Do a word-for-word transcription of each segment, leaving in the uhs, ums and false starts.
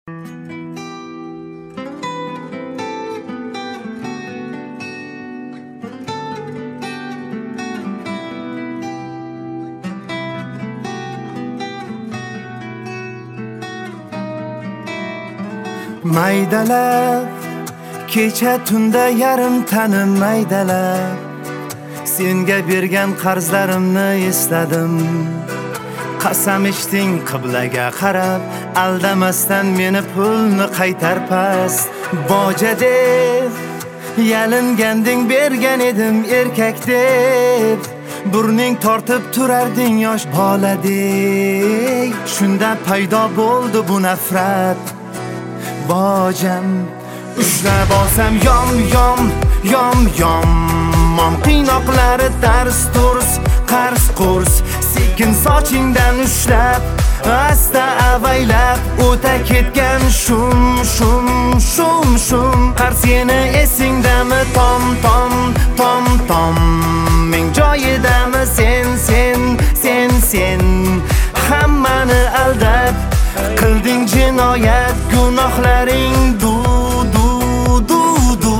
Maydalab kecha tunda yarim tani maydalab senga bergan qarzlarimni esladim. Qasam ichding qiblaga qarab, aldamasdan meni pulni qaytar past. Boja deb yalinganding, bergan edim erkak deb burning tortib turarding yosh boladek. Shunda paydo bo'ldi bu nafrat. Bojam ushlab olsam yom yom yom yom mom qiynoqlari tars turs qars qurs sekin sochingdan ushlab asta avaylab o'ta ketgan shum shum shum shum qars yeni esingdami tom tom tom tom ming joyidami sen sen sen sen hammani aldab qilding jinoyat, gunohlaring du du du du.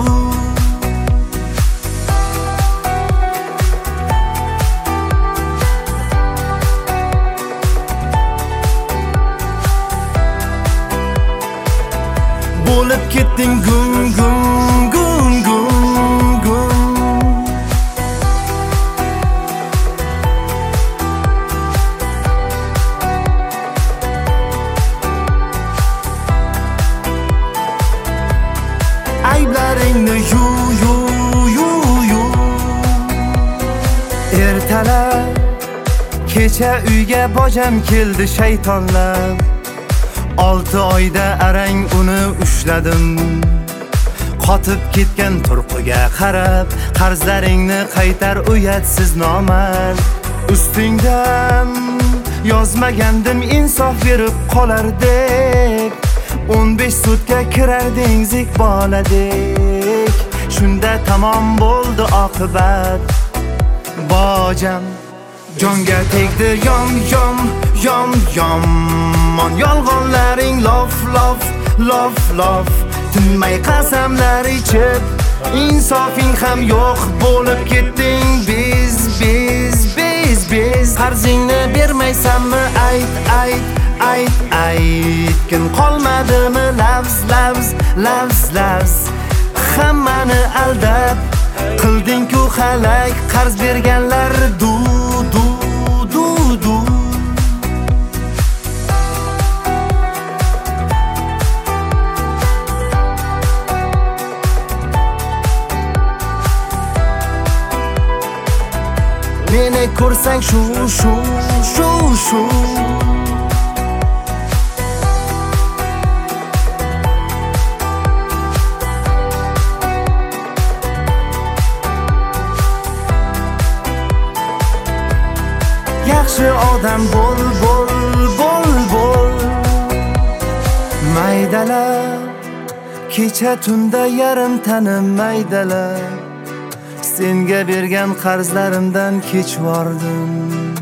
Bo'lib ketding gun gun gun gun gun. Ayblaringni yu yu yu yu. Ertalab kecha uyga bojam keldi shaytonlab. Olti oyda arang uni ushladim. Qotib ketgan turqiga qarab, qarzlaringni qaytar uyatsiz nomard. Ustingdan yozmagandim insof berib qolar deb. o'n besh sutga kirarding zik boladek. Shunda tamom bo'ldi oqibat. Bojam jonga tegdi yom yom yom yom mon yolg'onlaring lof lof lof lof. Tinmay qasamlar ichib insofing ham yo'q bo'lib ketding biz biz biz biz. Qarzingni bermaysanmi ayt ayt ayt aytgin qolmadimi lavz lavz lavz lavz. Hammani aldab qilding-ku xalak, qarz berganlar du du du du. Meni ko'rsang shu shu shu shu. Yaxshi odam bo'l bo'l bo'l bo'l. Maydalab kecha tunda yarim tani maydalab senga bergan qarzlarimdan kechvordim.